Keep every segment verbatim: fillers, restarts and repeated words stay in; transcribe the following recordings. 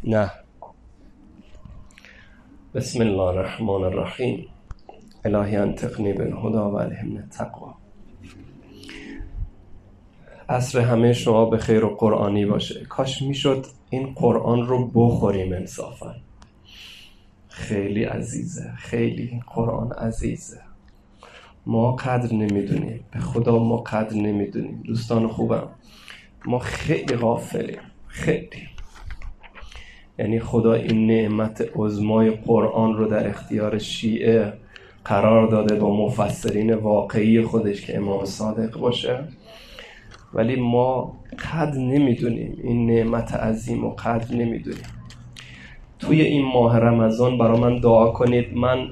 نه. بسم الله الرحمن الرحیم. الهی انطقنی بالهدی و الهمنی التقوی. عصر همه شما به خیر و قرآنی باشه. کاش میشد این قرآن رو بخوریم انصافا. خیلی عزیزه، خیلی قرآن عزیزه. ما قدر نمیدونیم، به خدا ما قدر نمیدونیم. دوستان خوبم، ما خیلی غافلیم، خیلی. یعنی خدا این نعمت عظمای قرآن رو در اختیار شیعه قرار داده با مفسرین واقعی خودش که امام صادق باشه، ولی ما قدر نمیدونیم این نعمت عظیم و قدر نمیدونیم. توی این ماه رمضان برای من دعا کنید. من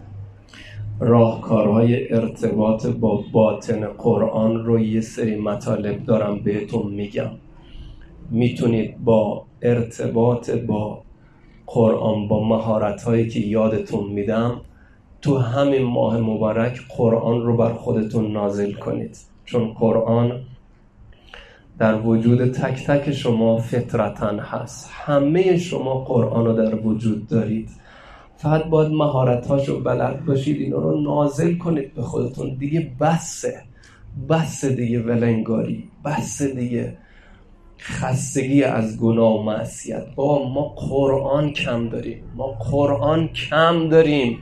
راهکارهای ارتباط با باطن قرآن رو یه سری مطالب دارم بهتون میگم. میتونید با ارتباط با قرآن، با مهارت‌هایی که یادتون میدم، تو همین ماه مبارک قرآن رو بر خودتون نازل کنید. چون قرآن در وجود تک تک شما فطرتاً هست. همه شما قرآن رو در وجود دارید، فقط باید مهارت‌هاشو بلد باشید، اینا رو نازل کنید به خودتون. دیگه بسه بسه دیگه ولنگاری، بسه دیگه خستگی از گناه و معصیت. با ما قرآن کم داریم، ما قرآن کم داریم.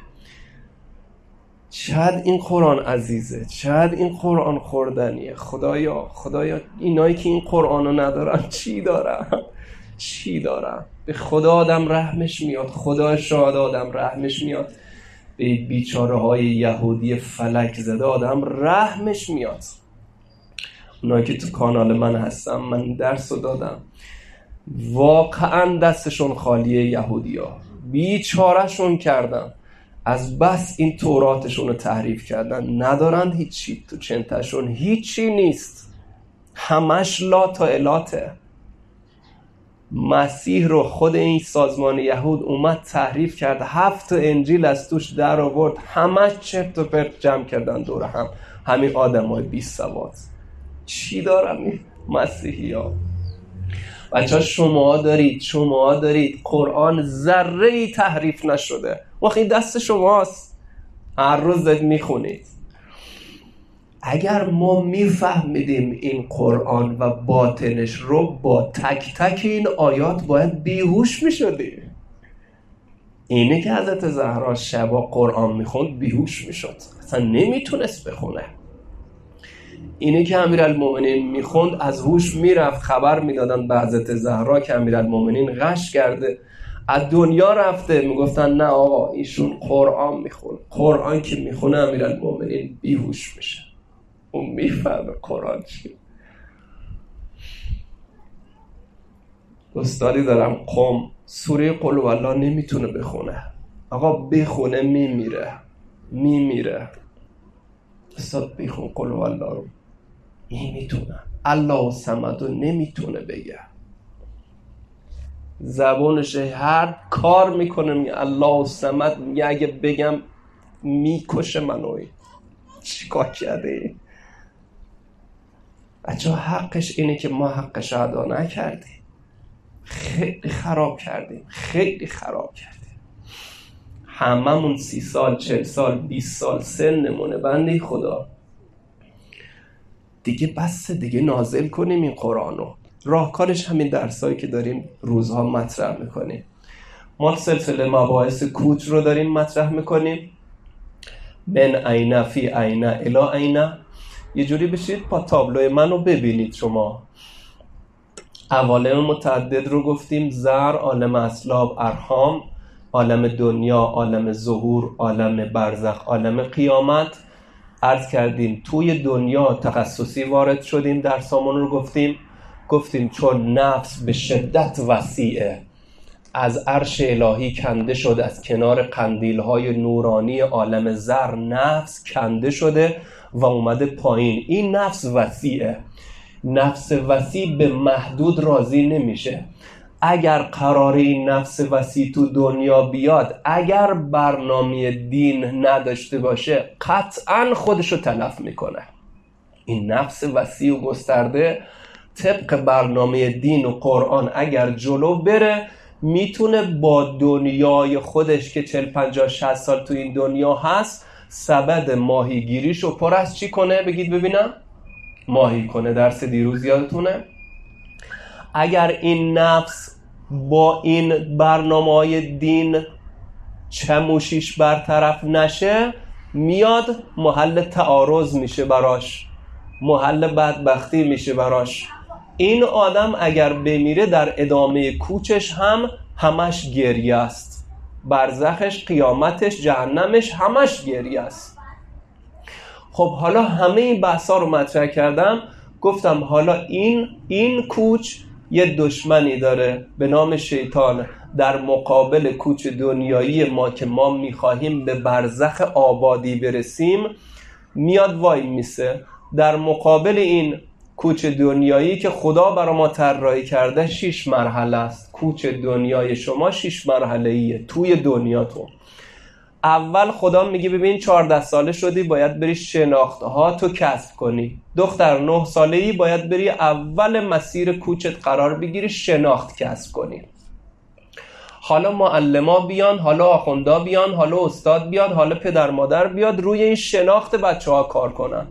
چقدر این قرآن عزیزه، چقدر این قرآن خوردنیه. خدایا خدایا اینایی که این قرآنو ندارن چی دارن؟ چی دارن؟ به خدا آدم رحمش میاد، خدا شاهد آدم رحمش میاد. به بیچاره های یهودی فلک زده آدم رحمش میاد. اونایی که تو کانال من هستم، من درس رو دادم، واقعا دستشون خالیه. یهودی ها بیچاره شون کردن، از بس این توراتشون رو تحریف کردن. ندارن هیچی تو چنتشون، هیچی نیست، همش لا تا الاته. مسیح رو خود این سازمان یهود اومد تحریف کرد، هفت انجیل از توش در آورد، همش چرت و پرت جمع کردن دور هم. همین آدم های بی سواد چی دارن این مسیحی ها؟ بچه شما دارید شما دارید قرآن ذره ای تحریف نشده، وقتی دست شماست، هر روز دارید میخونید. اگر ما میفهمیدیم این قرآن و باطنش رو، با تک تک این آیات باید بیهوش میشدیم. اینه که حضرت زهرا شبا قرآن میخوند بیهوش میشد، اصلا نمیتونست بخونه. اینه که امیرالمومنین میخوند از هوش میرفت، خبر میدادن به حضرت زهرا که امیرالمومنین غش کرده، از دنیا رفته. میگفتن نه آقا ایشون قرآن میخونه، قرآن که میخونه امیرالمومنین بیهوش میشه. اون میفهمه قرآن چیه. استادی دارم قم سوره قل والله نمیتونه بخونه. آقا بخونه میمیره میمیره. استاد بخون قل والله رو نمیتونه. الله صمد رو نمیتونه بگه، زبانش هر کار میکنه میگه الله صمد. میگه اگه بگم میکشه منوی. چیکار کرده این بچه؟ حقش اینه که ما حقش ادا نکردیم. خیلی خراب کردیم، خیلی خراب کردیم. هممون سی سال، چل سال، بیست سال سنمونه. بنده خدا دیگه بس دیگه نازل کنیم این قرآنو. راهکارش همین درسایی که داریم روزها مطرح میکنیم. ما سلسله مباحث کوچ رو داریم مطرح میکنیم. من عینه فی عینه الی عینه. یه جوری بشید با تابلوی منو ببینید شما. عوالم متعدد رو گفتیم: زر، عالم اسلاب، ارحام، عالم دنیا، عالم ظهور، عالم برزخ، عالم قیامت. عرض کردیم توی دنیا تخصصی وارد شدیم، درسامون رو گفتیم گفتیم چون نفس به شدت وسیعه، از عرش الهی کنده شده، از کنار قندیل‌های نورانی عالم زر نفس کنده شده و اومده پایین. این نفس وسیعه. نفس وسیع به محدود راضی نمیشه. اگر قراره این نفس وسیع تو دنیا بیاد، اگر برنامه دین نداشته باشه، قطعاً خودشو تلف میکنه. این نفس وسیع و گسترده طبق برنامه دین و قرآن اگر جلو بره، میتونه با دنیای خودش که چهل پنجاه شصت سال تو این دنیا هست سبد ماهیگیریشو پر از چی کنه؟ بگید ببینم. ماهی کنه. درس دیروز یادتونه؟ اگر این نفس با این برنامه‌های دین چموشیش برطرف نشه، میاد محل تعارض میشه براش، محل بدبختی میشه براش. این آدم اگر بمیره در ادامه کوچش هم همش گریه است، برزخش، قیامتش، جهنمش همش گریه است. خب حالا همه این بحثا رو مطرح کردم، گفتم حالا این این کوچ یه دشمنی داره به نام شیطان، در مقابل کوچ دنیایی ما که ما میخواهیم به برزخ آبادی برسیم میاد وای میسه. در مقابل این کوچ دنیایی که خدا برای ما طراحی کرده شش مرحله است. کوچ دنیای شما شش مرحله ایه توی دنیاتون. اول خدا میگه ببین چهارده ساله شدی باید بری شناخته ها تو کسب کنی. دختر نه ساله ای باید بری اول مسیر کوچت قرار بگیری، شناخت کسب کنی. حالا معلما بیان، حالا آخوندا بیان، حالا استاد بیاد، حالا پدر مادر بیاد روی این شناخت بچه ها کار کنن.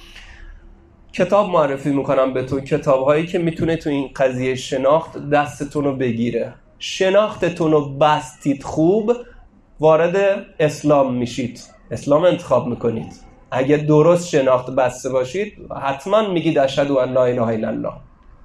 کتاب معرفی میکنم به تو، کتاب هایی که میتونه تو این قضیه شناخت دستتون رو بگیره. شناختتون رو بستید خوب، وارد اسلام میشید، اسلام انتخاب میکنید. اگه درست شناخت بسته باشید حتما میگید اشهد ان لا اله الا الله.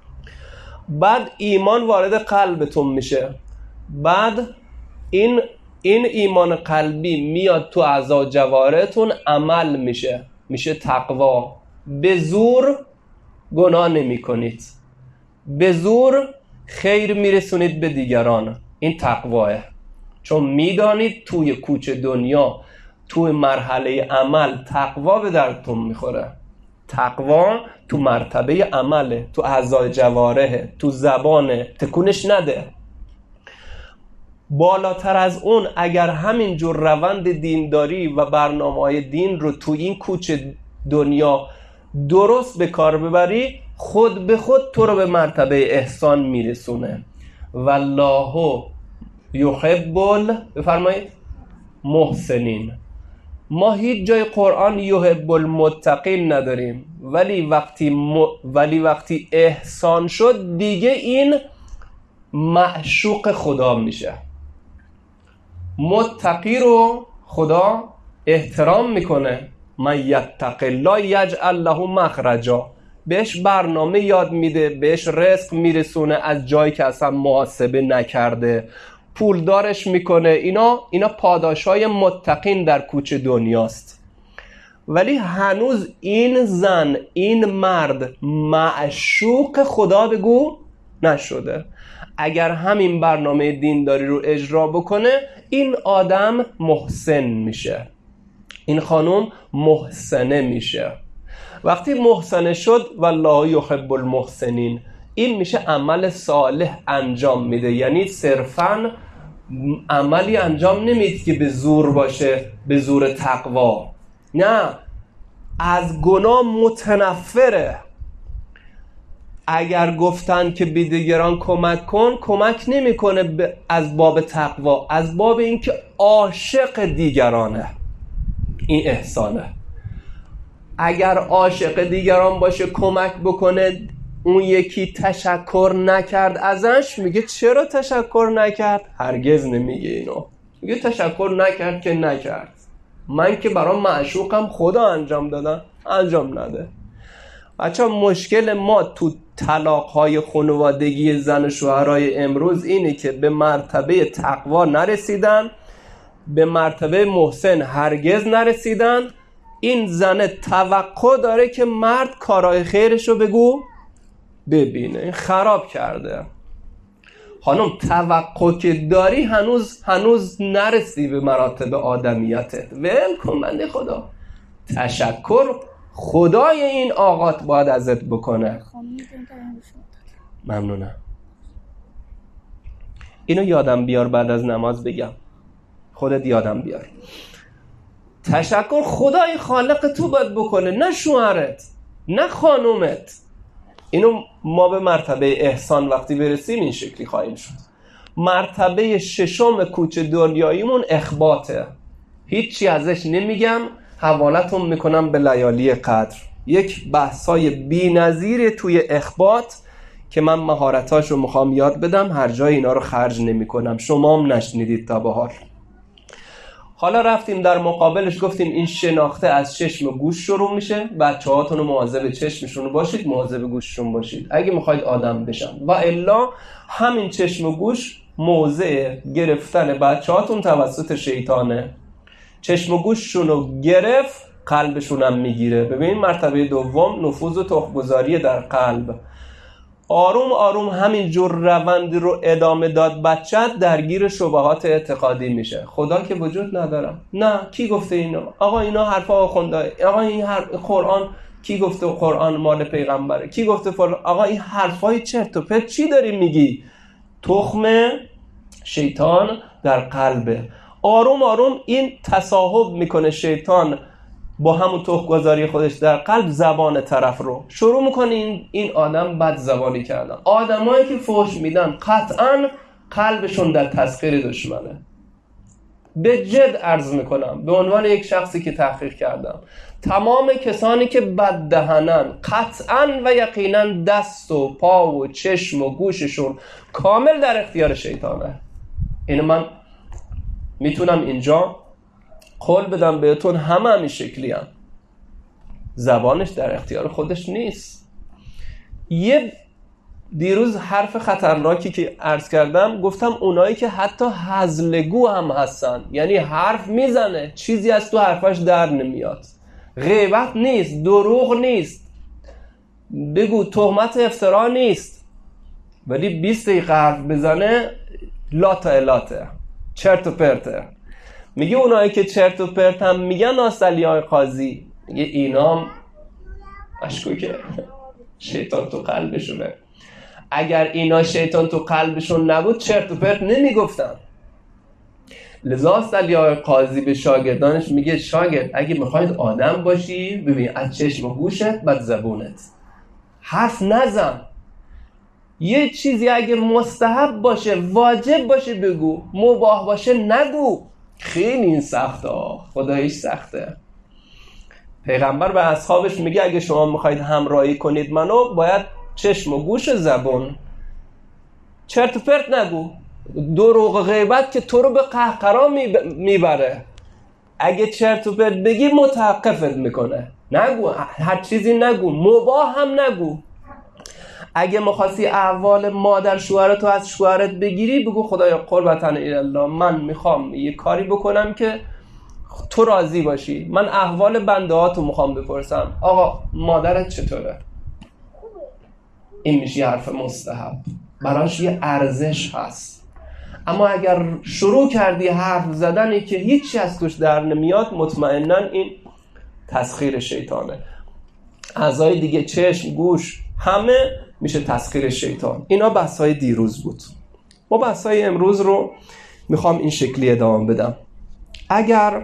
بعد ایمان وارد قلبتون میشه. بعد این این ایمان قلبی میاد تو اعضا جوارحتون عمل میشه، میشه تقوا. به زور گناه نمی کنید، به زور خیر میرسونید به دیگران. این تقواه. چون میدانید توی کوچه دنیا توی مرحله عمل تقوا به دردتون میخوره. تقوا تو مرتبه عمله، تو اعضای جوارحه، تو زبانه، تکونش نده. بالاتر از اون اگر همینجور روند دینداری و برنامه‌های دین رو تو این کوچه دنیا درست به کار ببری، خود به خود تو رو به مرتبه احسان میرسونه. والله یحب ال بفرمایید محسنین. ما هیچ جای قرآن یحب المتقین نداریم، ولی وقتی م... ولی وقتی احسان شد دیگه این معشوق خدا میشه. متقی رو خدا احترام میکنه. من یتق الله یجعل له مخرجا، بهش برنامه یاد میده، بهش رزق میرسونه از جایی که اصلا محاسبه نکرده، پولدارش میکنه. اینا اینا پاداشای متقین در کوچه دنیاست. ولی هنوز این زن، این مرد معشوق خدا بگو نشده. اگر همین برنامه دینداری رو اجرا بکنه این آدم محسن میشه، این خانم محسنه میشه. وقتی محسنه شد والله یحب المحسنین، این میشه عمل صالح انجام میده. یعنی صرفاً عملی انجام نمیده که به زور باشه، به زور تقوا، نه، از گناه متنفره. اگر گفتن که به دیگران کمک کن، کمک نمیکنه از باب تقوا، از باب اینکه عاشق دیگرانه. این احسانه. اگر عاشق دیگران باشه کمک بکنه، اون یکی تشکر نکرد ازش، میگه چرا تشکر نکرد؟ هرگز نمیگه اینو، میگه تشکر نکرد که نکرد. من که برام معشوقم خدا انجام دادم، انجام نده. بچه مشکل ما تو طلاق‌های خانوادگی زن و شوهرای امروز اینه که به مرتبه تقوا نرسیدن، به مرتبه محسن هرگز نرسیدن. این زن توقع داره که مرد کارهای خیرشو بگو ببینه. این خراب کرده. خانم توقع که داری هنوز هنوز نرسی به مراتب آدمیتت. ول کن بنده خدا. تشکر خدای این آقات باید ازت بکنه. ممنونم. اینو یادم بیار بعد از نماز بگم. خودت یادم بیار. تشکر خدای خالق تو باید بکنه، نه شوهرت، نه خانومت. اینو ما به مرتبه احسان وقتی برسیم این شکلی خواهیم شد. مرتبه ششم کوچ دنیاییمون اخباته. هیچی ازش نمیگم، حوالتون میکنم به لیالی قدر. یک بحثای بی نظیر توی اخبات که من مهارتاشو میخوام یاد بدم، هر جای اینا رو خرج نمی کنم، شما هم نشنیدید تا به حال. حالا رفتیم در مقابلش گفتیم این شناخته از چشم و گوش شروع میشه. بچه هاتون مواظب چشمشون باشید، مواظب گوششون باشید اگه میخواید آدم بشن، و الا همین چشم و گوش موضع گرفتن بچه هاتون توسط شیطانه. چشم و گوششون رو گرفت، قلبشون هم میگیره. ببین مرتبه دوم نفوذ و تخم‌گذاری در قلب. آروم آروم همین جور روند رو ادامه داد، بچت درگیر شبهات اعتقادی میشه. خدا که وجود ندارم، نه کی گفته اینو؟ آقا اینا حرفا آخونده، آقا این حرف قرآن کی گفته قرآن مال پیغمبره، کی گفته فلان، آقا این حرفای چرت و پرت چی داری میگی؟ تخم شیطان در قلبه. آروم آروم این تصاحب میکنه شیطان با همون تخم‌گذاری خودش در قلب زبان طرف رو شروع میکنه این, این آدم بد زبانی کردن. آدمایی که فحش میدن قطعاً قلبشون در تسخیر دشمنه. به جد عرض میکنم به عنوان یک شخصی که تحقیق کردم، تمام کسانی که بد دهنن قطعاً و یقیناً دست و پا و چشم و گوششون کامل در اختیار شیطانه. اینو من میتونم اینجا قول بدم بهتون، همه همین شکلی هم. زبانش در اختیار خودش نیست. یه دیروز حرف خطرناکی که عرض کردم، گفتم اونایی که حتی هزلگو هم هستن، یعنی حرف میزنه چیزی از تو حرفش در نمیاد، غیبت نیست، دروغ نیست، بگو تهمت افترا نیست، ولی بیست دقیقه حرف بزنه لاتا الاته، چرت و پرته. میگه اونایی که چرت و پرت هم میگن آسلیای قاضی، میگه اینا مشکوکه، شیطان تو قلبشونه. اگر اینا شیطان تو قلبشون نبود چرت و پرت نمیگفتن. لذا آسلیای قاضی به شاگردانش میگه شاگرد اگه میخواید آدم باشی، ببین از چشم و گوشت بعد زبونت، حرف نزن. یه چیزی اگه مستحب باشه واجب باشه بگو، مباح باشه نگو. خیلی این سخته، خداییش سخته. پیغمبر به اصحابش میگه اگه شما میخواید همراهی کنید منو، باید چشم و گوش و زبون، چرت و پرت نگو. دروغ و غیبت که تو رو به قهقرا میبره. اگه چرت و پرت بگی متوقفت میکنه، نگو، هر چیزی نگو، مباح هم نگو. اگه مخواستی احوال مادر شوهرتو از شوهرت بگیری، بگو خدایا قربتن الله، من میخوام یه کاری بکنم که تو راضی باشی، من احوال بنده هاتو میخوام بپرسم، آقا مادرت چطوره؟ این میشه حرف مستحب، براش یه ارزش هست. اما اگر شروع کردی حرف زدنی که هیچی از توش در نمیاد، مطمئناً این تسخیر شیطانه. اعضای دیگه چشم، گوش، همه میشه تسخیر شیطان. اینا بحث‌های دیروز بود. ما بحث‌های امروز رو میخوام این شکلی ادامه بدم. اگر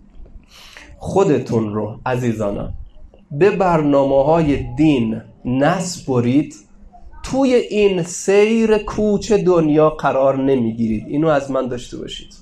خودتون رو عزیزانم به برنامه‌های دین نسپرید، توی این سیر کوچ دنیا قرار نمیگیرید. اینو از من داشته باشید.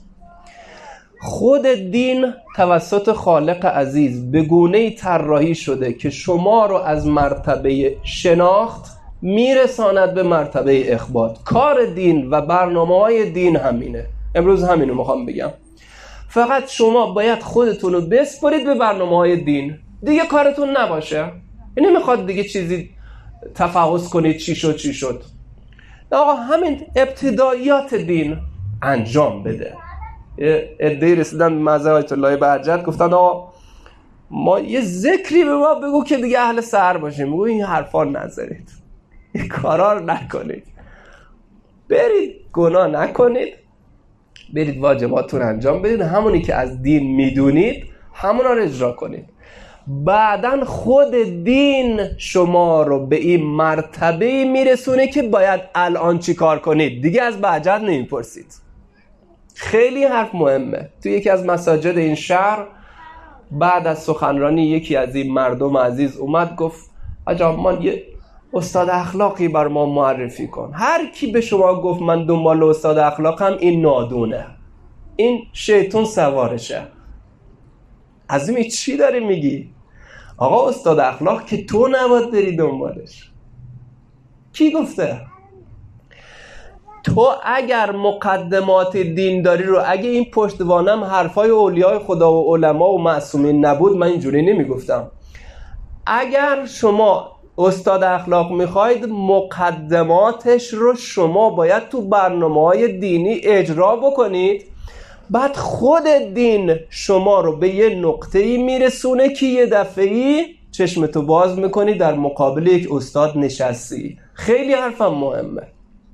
خود دین توسط خالق عزیز به گونه‌ای طراحی شده که شما رو از مرتبه شناخت میرساند به مرتبه اخبات. کار دین و برنامه‌های دین همینه. امروز همینو میخوام بگم. فقط شما باید خودتون رو بسپارید به برنامه‌های دین، دیگه کارتون نباشه. این نمیخواد دیگه چیزی تفحص کنید چی شد چی شد. آقا همین ابتداییات دین انجام بده. ادعی رسیدن به مزه آیت الله بهجت، گفتن آقا ما یه ذکری به ما بگو که دیگه اهل سحر باشیم. میگو این حرفا نذارید، این کارا رو نکنید، برید گناه نکنید، برید واجباتون انجام بدید، همونی که از دین میدونید همونا رو اجرا کنید. بعدن خود دین شما رو به این مرتبه میرسونه که باید الان چی کار کنید، دیگه از بهجت نمیپرسید. خیلی حرف مهمه. تو یکی از مساجد این شهر بعد از سخنرانی یکی از این مردم عزیز اومد گفت عجب، ما یه استاد اخلاقی بر ما معرفی کن. هر کی به شما گفت من دنبال استاد اخلاقم، این نادونه، این شیطون سوارشه. عظیمی چی داری میگی؟ آقا استاد اخلاق که تو نباید بری دنبالش. کی گفته؟ تو اگر مقدمات دینداری رو، اگه این پشتوانم حرفای اولیای خدا و علما و معصومین نبود، من اینجوری نمیگفتم. اگر شما استاد اخلاق میخواید، مقدماتش رو شما باید تو برنامه‌های دینی اجرا بکنید. بعد خود دین شما رو به یه نقطه‌ای میرسونه که یه دفعه‌ای چشمتو باز میکنی در مقابل یک استاد نشستی. خیلی حرفم مهمه.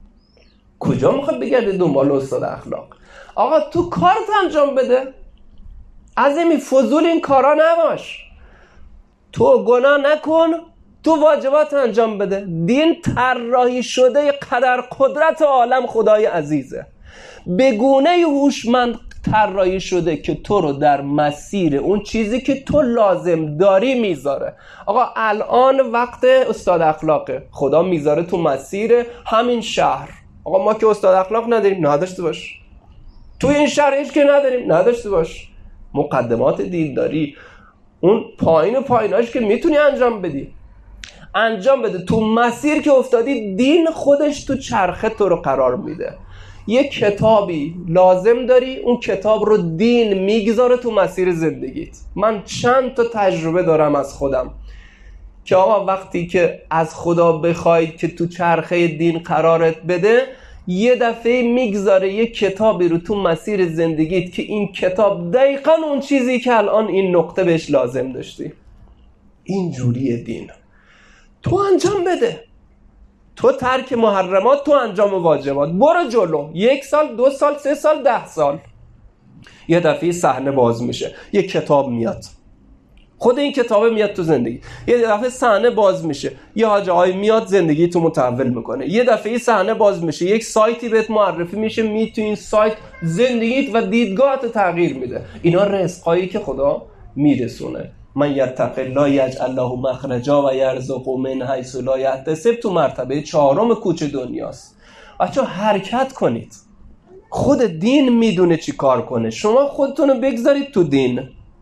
کجا میخواد بگرده دنبال استاد اخلاق؟ آقا تو کارت انجام بده. عظیمی فضول این کارا نباش. تو گناه نکن، تو واجبات انجام بده. دین طراحی شده قدر قدرت عالم خدای عزیزه، به گونه هوشمند طراحی شده که تو رو در مسیر اون چیزی که تو لازم داری میذاره. آقا الان وقت استاد اخلاقه، خدا میذاره تو مسیر همین شهر. آقا ما که استاد اخلاق نداریم، نداشته باش. تو این شهر هیچ که نداریم، نداشته باش. مقدمات دین داری، اون پایین و پاییناش که میتونی انجام بدی، انجام بده. تو مسیر که افتادی، دین خودش تو چرخه تو رو قرار میده. یک کتابی لازم داری، اون کتاب رو دین میگذاره تو مسیر زندگیت. من چند تا تجربه دارم از خودم که آقا وقتی که از خدا بخواید که تو چرخه دین قرارت بده، یه دفعه میگذاره یک کتابی رو تو مسیر زندگیت که این کتاب دقیقاً اون چیزی که الان این نقطه بهش لازم داشتی. این جوری دین. تو انجام بده، تو ترک محرمات، تو انجام واجبات. برو جلو. یک سال، دو سال، سه سال، ده سال، یه دفعه صحنه باز میشه، یه کتاب میاد، خود این کتابه میاد تو زندگی. یه دفعه صحنه باز میشه، یه حاج آقای میاد زندگی تو متحول میکنه. یه دفعه صحنه باز میشه، یک سایتی بهت معرفی میشه، می تو این سایت زندگیت و دیدگاهت تغییر میده. اینا رزقایی که خدا میرسونه. من یتق الله یجعل له مخرجا و یرزقه من حیث لا یحتسب تو مرتبه چهارم کوچ دنیاست. بچا حرکت کنید. خود دین میدونه چی کار کنه، شما خودتونو بگذارید تو دین.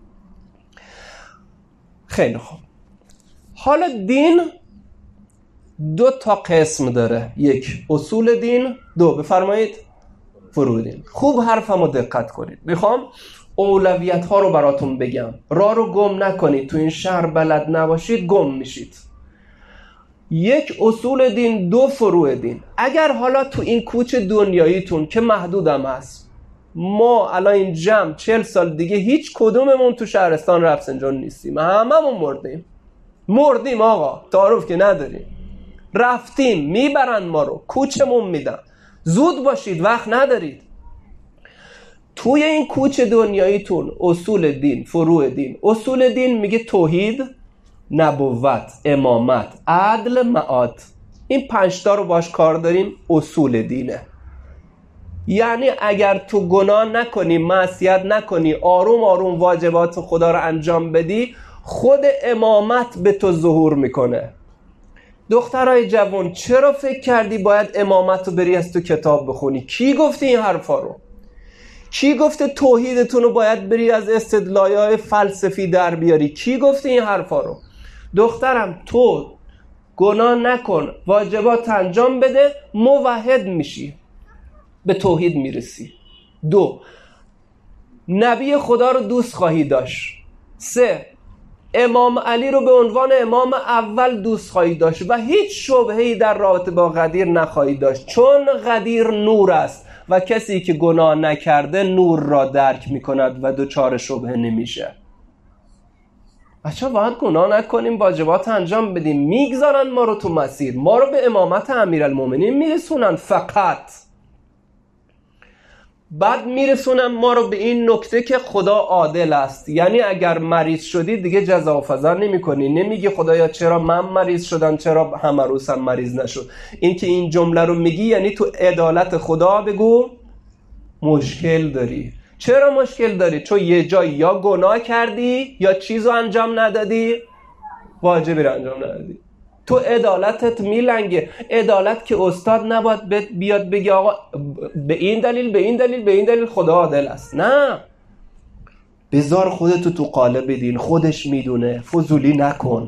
خیلی خوب. حالا دین دو تا قسم داره، یک اصول دین، دو بفرمایید فروع دین. خوب حرفمو دقت کنید. میخوام اولویت ها رو براتون بگم. راه رو گم نکنید. تو این شهر بلد نباشید گم میشید. یک اصول دین، دو فروع دین. اگر حالا تو این کوچ دنیاییتون که محدودم هست، ما الان این جمع چهل سال دیگه هیچ کدوممون تو شهرستان رفسنجان نیستیم، هممون مردیم. مردیم آقا، تعارف که نداریم. رفتیم، میبرن ما رو، کوچمون میدن. زود باشید، وقت ندارید. توی این کوچ دنیاییتون اصول دین، فروع دین. اصول دین میگه توحید، نبوت، امامت، عدل، معاد. این پنج تا رو باش کار داریم. اصول دینه. یعنی اگر تو گناه نکنی، معصیت نکنی، آروم آروم واجبات خدا رو انجام بدی، خود امامت به تو ظهور میکنه. دخترای جوان، چرا فکر کردی باید امامت رو بری از تو کتاب بخونی؟ کی گفته این حرفا رو؟ کی گفته توحیدتون رو باید بری از استدلال‌های فلسفی در بیاری؟ کی گفته این حرفا رو؟ دخترم، تو گناه نکن، واجبات انجام بده، موحد میشی، به توحید میرسی. دو، نبی خدا رو دوست خواهی داشت. سه، امام علی رو به عنوان امام اول دوست خواهی داشت و هیچ شبهه‌ای در رابطه با غدیر نخواهی داشت، چون غدیر نور است و کسی که گناه نکرده نور را درک میکند و دچار شبهه نمیشه. بچه باید گناه نکنیم، واجبات انجام بدیم. میگذارن ما رو تو مسیر، ما رو به امامت امیرالمومنین میرسونن فقط. بعد میرسونن ما رو به این نکته که خدا عادل است. یعنی اگر مریض شدی دیگه جزا و فضا نمی کنی، نمیگی خدایا چرا من مریض شدم، چرا هم عروسم مریض نشد. این که این جمله رو میگی یعنی تو عدالت خدا بگو مشکل داری. چرا مشکل داری؟ چون یه جایی یا گناه کردی یا چیزو انجام ندادی، واجبی رو انجام ندادی. تو عدالتت میلنگه. عدالت که استاد نباید بیاد بگه آقا به این دلیل به این دلیل به این دلیل خدا عادل است. نه، بذار خودتو تو قالب دین، خودش میدونه، فضولی نکن.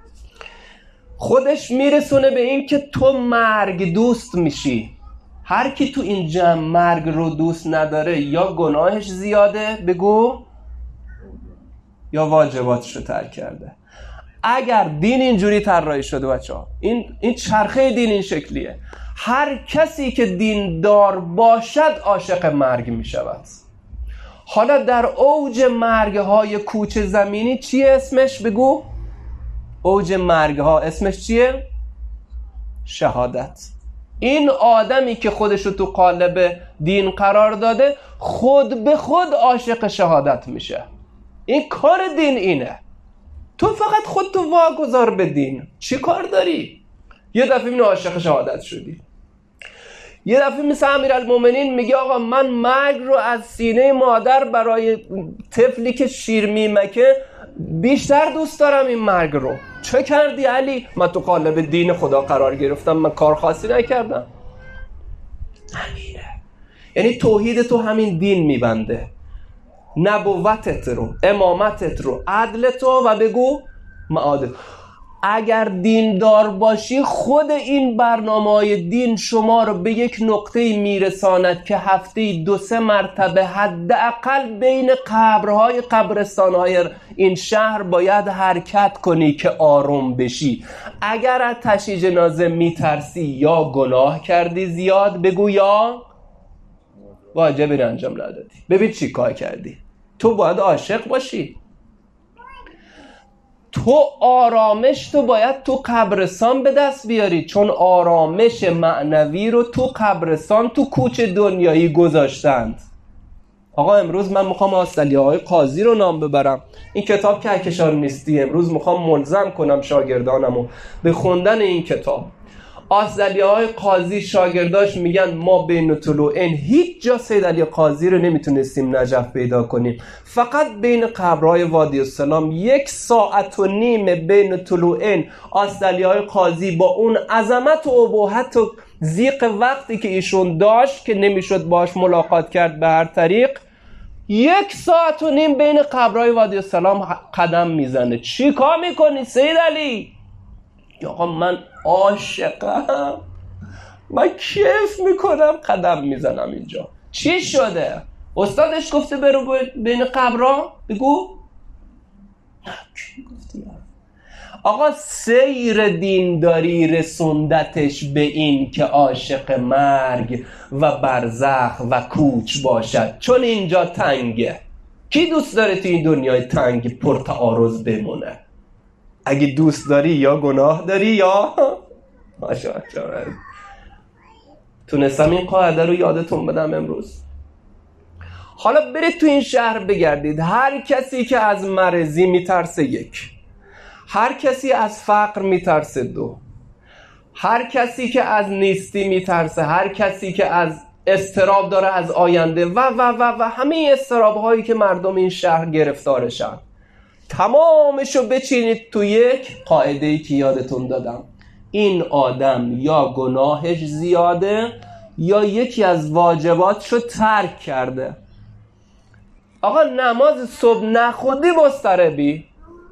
خودش میرسونه به این که تو مرگ دوست میشی. هر کی تو این جمع مرگ رو دوست نداره یا گناهش زیاده بگو یا واجباتش رو ترک کرده. اگر دین اینجوری طراحی شده بچه‌ها، این این چرخه دین این شکلیه، هر کسی که دیندار باشد عاشق مرگ میشود. حالا در اوج مرگ‌های کوچه زمینی چیه اسمش بگو؟ اوج مرگ‌ها اسمش چیه؟ شهادت. این آدمی که خودش رو تو قالب دین قرار داده خود به خود عاشق شهادت میشه. این کار دین اینه. تو فقط خودتو واگذار به دین. چی کار داری؟ یه دفعه اینو عاشق شهادت شدی، یه دفعه مثل امیرالمومنین میگه آقا من مرگ رو از سینه مادر برای طفلی که شیر میمکه بیشتر دوست دارم این مرگ رو. چه کردی علی؟ من تو قالب دین خدا قرار گرفتم، من کار خاصی نکردم. همینه. یعنی توحید تو همین دین میبنده، نبوتت رو، امامتت رو، عدلت رو و بگو معادل. اگر دیندار باشی خود این برنامه‌های دین شما رو به یک نقطه میرساند که هفته دو سه مرتبه حداقل بین قبرهای قبرستانهای این شهر باید حرکت کنی که آروم بشی. اگر از تشییع جنازه میترسی یا گناه کردی زیاد بگو یا واجبی رو انجام ندادی. ببین چی کار کردی. تو باید عاشق باشی. تو آرامش تو باید تو قبرستان به دست بیاری، چون آرامش معنوی رو تو قبرستان تو کوچه دنیایی گذاشتند. آقا امروز من میخوام آستالیه های قاضی رو نام ببرم. این کتاب کهکشان نیستی. امروز میخوام ملزم کنم شاگردانمو به خوندن این کتاب. آستالیه های قاضی شاگرداش میگن ما بین طلوعین هیچ جا سید علی قاضی رو نمیتونستیم نجف پیدا کنیم، فقط بین قبرهای وادی السلام یک ساعت و نیم بین طلوعین آستالیه های قاضی با اون عظمت و ابهت و ضیق وقتی که ایشون داشت که نمیشد باش ملاقات کرد به هر طریق، یک ساعت و نیم بین قبرهای وادی السلام قدم میزنه. چی کار میکنی سید علی؟ آقا من عاشقم، من کیف میکنم قدم میزنم اینجا. چی شده؟ استادش گفته برو بین قبرها بگو؟ نه کی گفتی؟ آقا سیر دینداری رسوندتش به این که عاشق مرگ و برزخ و کوچ باشد، چون اینجا تنگه. کی دوست داره تو این دنیای تنگ پرتعارض بمونه؟ اگه دوست داری یا گناه داری یا ماشاءالله. تونستم این قاعده رو یادتون بدم امروز. حالا برید تو این شهر بگردید، هر کسی که از مرضی میترسه یک، هر کسی از فقر میترسه دو، هر کسی که از نیستی میترسه، هر کسی که از اضطراب داره از آینده و و و و همه اضطراب هایی که مردم این شهر گرفتارشن، تمامشو بچینید تو یک قاعده‌ای که یادتون دادم. این آدم یا گناهش زیاده یا یکی از واجباتشو ترک کرده. آقا نماز صبح نخوندی مضطربی،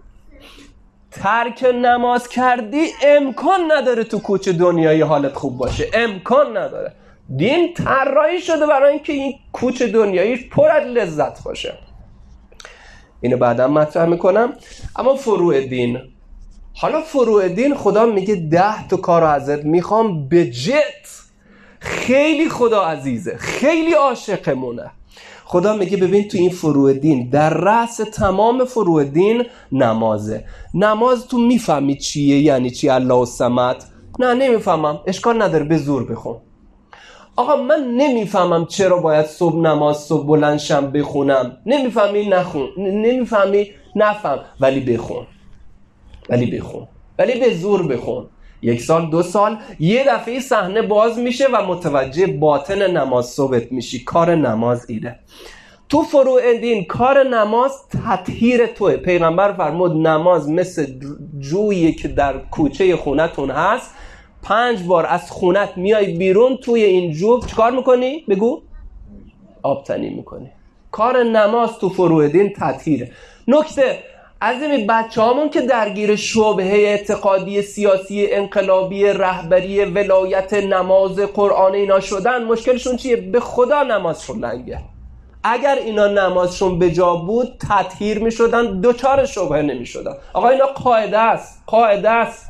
ترک نماز کردی، امکان نداره تو کوچه دنیایی حالت خوب باشه، امکان نداره. دین طراحی شده برای اینکه این کوچه دنیایی پر از لذت باشه. اینو بعدا مطرح میکنم. اما فروع دین، حالا فروع دین خدا میگه ده تا کار ازت میخوام به جت. خیلی خدا عزیزه، خیلی عاشقمونه. خدا میگه ببین تو این فروع دین در رأس تمام فروع دین نمازه. نماز تو میفهمی چیه؟ یعنی چی الله الصمد؟ نه نمیفهمم، اشکال نداره به زور بخون. آقا من نمیفهمم چرا باید صبح نماز صبح بلند شم بخونم. نمیفهمی نخون، نمیفهمی نفهم، ولی بخون، ولی بخون، ولی به زور بخون. یک سال دو سال یه دفعه صحنه باز میشه و متوجه باطن نماز صبحت میشی. کار نماز اینه. تو فروع دین کار نماز تطهیر توه. پیغمبر فرمود نماز مثل جویی که در کوچه خونتون هست، پنج بار از خونت میای بیرون، توی این جو چیکار میکنی؟ بگو. آبتنی میکنی. کار نماز تو فروع دین تطهیره. نکته از این بچه هامون که درگیر شبهه اعتقادی سیاسی انقلابی رهبری ولایت نماز قرآن اینا شدن، مشکلشون چیه؟ به خدا نمازشون لنگه. اگر اینا نمازشون به جا بود تطهیر می شدن، دوچار شبهه نمی شدن. آقا اینا قاعده است، قاعده است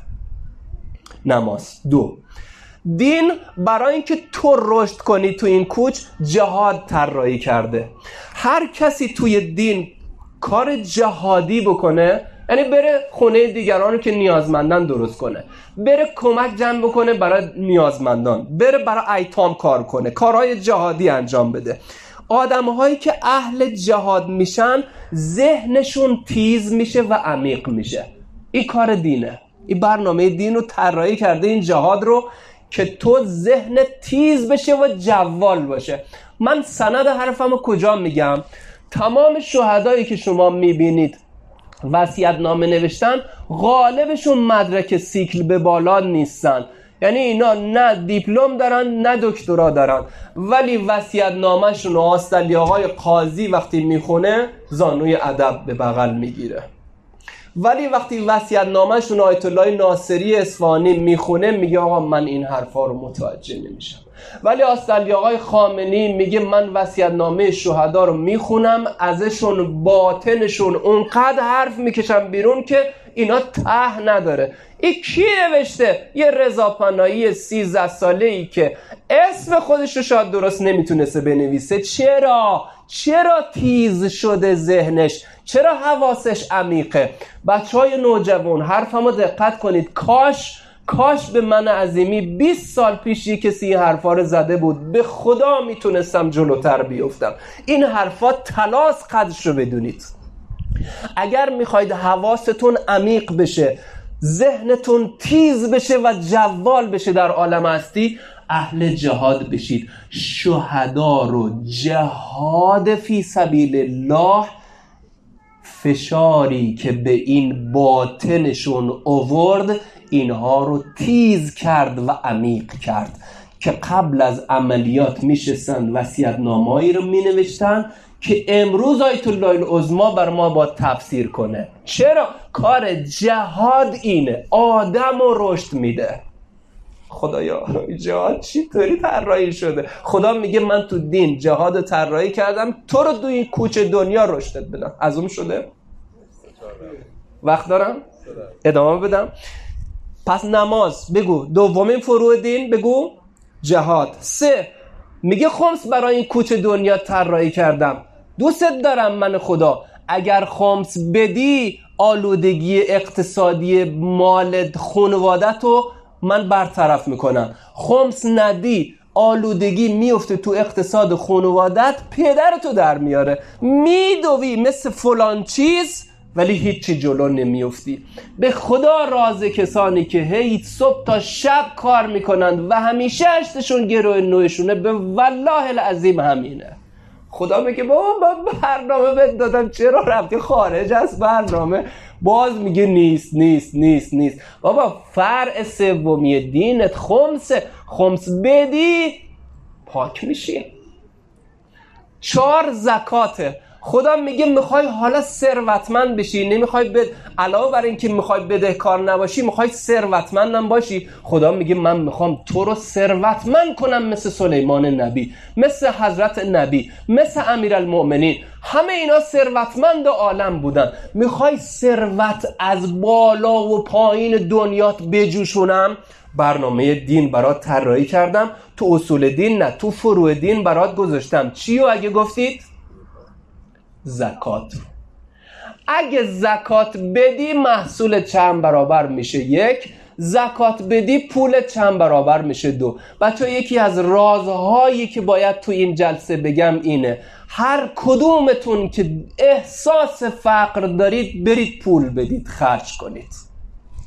نماز. دو، دین برای اینکه تو رشد کنی تو این کوچ جهاد طراحی کرده. هر کسی توی دین کار جهادی بکنه، یعنی بره خونه دیگران رو که نیازمندن درست کنه، بره کمک جمع بکنه برای نیازمندان، بره برای ایتام کار کنه، کارهای جهادی انجام بده. آدم‌هایی که اهل جهاد میشن ذهنشون تیز میشه و عمیق میشه. این کار دینه. این برنامه دین رو طراحی کرده، این جهاد رو، که تو ذهن تیز بشه و جوال باشه. من سند حرفمو کجا میگم؟ تمام شهدایی که شما میبینید وصیت‌نامه نوشتن، غالبشون مدرک سیکل به بالا نیستن. یعنی اینا نه دیپلم دارن نه دکترا دارن، ولی وصیت‌نامه‌شون و آستالیاهای قاضی وقتی میخونه زانوی ادب به بغل میگیره. ولی وقتی وصیت‌نامه‌شون آیت الله ناصری اصفهانی میخونه میگه آقا من این حرفا رو متوجه نمیشم. ولی آستالیاهای خامنه‌ای میگه من وصیت‌نامه شهدا رو میخونم، ازشون باطنشون اونقدر حرف میکشم بیرون که اینا ته نداره. این کی نوشته؟ یه رضا پناهی سیزده ساله‌ای که اسم خودش رو شاید درست نمیتونسته بنویسه. چرا؟ چرا تیز شده ذهنش؟ چرا حواسش عمیقه؟ بچهای نوجوان حرفمو دقت کنید. کاش کاش به من عظیمی بیست سال پیش یه کسی این حرفا رو زده بود، به خدا میتونستم جلوتر بیفتم. این حرفا طلاست، قدرش رو بدونید. اگر میخواید حواستون عمیق بشه، ذهنتون تیز بشه و جوال بشه در عالم هستی، اهل جهاد بشید. شهدا رو جهاد فی سبیل الله، فشاری که به این باطنشون آورد اینها رو تیز کرد و عمیق کرد که قبل از عملیات میشستن وصیت‌نامه‌ای رو مینوشتن که امروز آیت الله العظمی بر ما با تفسیر کنه. چرا؟ کار جهاد اینه، آدم رو رشد میده. خدایا جهاد چی طوری طراحی شده؟ خدا میگه من تو دین جهاد طراحی کردم تو رو تو این کوچه دنیا رشدت بدم. از اون شده؟ وقت دارم؟ ادامه بدم؟ پس نماز بگو. دومین فروع دین بگو جهاد. سه، میگه خمس برای این کوچه دنیا طراحی کردم. دوست دارم من خدا، اگر خمس بدی آلودگی اقتصادی مال خانواده‌تو من برطرف میکنم. خمس ندی آلودگی میفته تو اقتصاد خانوادت، پدرتو در میاره، میدوی مثل فلان چیز ولی هیچی جلو نمیفتی. به خدا راز کسانی که هی صبح تا شب کار میکنند و همیشه اشتشون گروه نوشونه، به والله العظیم همینه. خدا میگه بابا من برنامه بهت دادم، چرا رفتی خارج از برنامه؟ باز میگه نیست نیست نیست نیست. بابا فرع سومی دینت خمسه، خمس بدی پاک میشی. چهار زکاته. خدا میگه میخوای حالا ثروتمند بشی، نمیخوای بد علاوه بر این که میخوای بدهکار نباشی، میخوای ثروتمندم باشی. خدا میگه من میخوام تو رو ثروتمند کنم مثل سلیمان نبی، مثل حضرت نبی، مثل امیرالمؤمنین. همه اینا ثروتمند عالم بودن. میخوای ثروت از بالا و پایین دنیات بجوشونم؟ برنامه دین برات طراحی کردم. تو اصول دین نه، تو فروع دین برات گذاشتم. چیو اگه گفتید؟ زکات. اگه زکات بدی محصول چند برابر میشه؟ یک. زکات بدی پول چند برابر میشه؟ دو. بچه یکی از رازهایی که باید تو این جلسه بگم اینه، هر کدومتون که احساس فقر دارید برید پول بدید، خرج کنید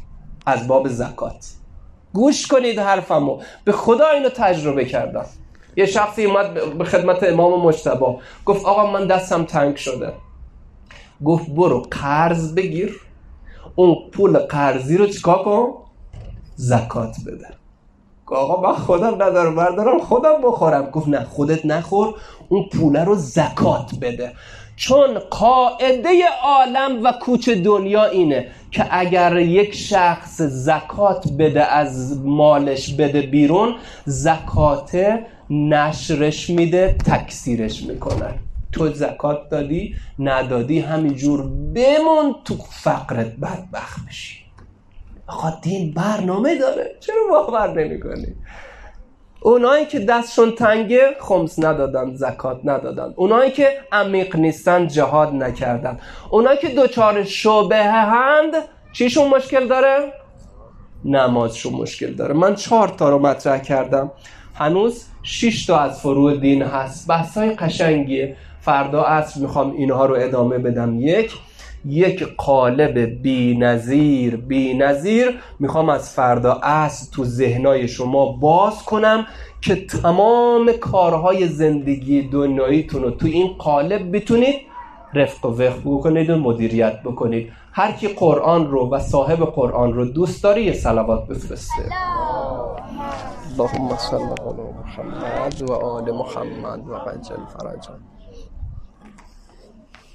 از باب زکات. گوش کنید حرفمو، به خدا اینو تجربه کردم. یه شخصی اومد به خدمت امام مجتبی گفت آقا من دستم تنگ شده. گفت برو قرض بگیر، اون پول قرضی رو چیکار کن؟ زکات بده. آقا من خودم ندارم، بردارم خودم بخورم. گفت نه خودت نخور، اون پول رو زکات بده. چون قاعده عالم و کوچ دنیا اینه که اگر یک شخص زکات بده، از مالش بده بیرون، زکات نشرش میده، تکثیرش میکنن. تو زکات دادی ندادی همینجور بمون تو فقرت، بدبخت بشی. آقا دین برنامه داره، چرا باور نمی کنی؟ اونایی که دستشون تنگه خمس ندادن، زکات ندادن. اونایی که عمیق نیستن جهاد نکردن. اونایی که دوچار شبهه هند چیشون مشکل داره؟ نمازشون مشکل داره. من چهار تا رو مطرح کردم، هنوز شش تا از فروع دین هست. بحثای قشنگیه. فردا عصر میخوام اینها رو ادامه بدم. یک یک قالب بی نظیر بی نظیر میخوام از فردا عصر تو ذهنای شما باز کنم که تمام کارهای زندگی دنیاییتون رو تو این قالب بتونید رفق و وفق بکنید و مدیریت بکنید. هر کی قرآن رو و صاحب قرآن رو دوست داره یه صلوات بفرسته. اللهم صل علی محمد و آل محمد و عجل فرجهم.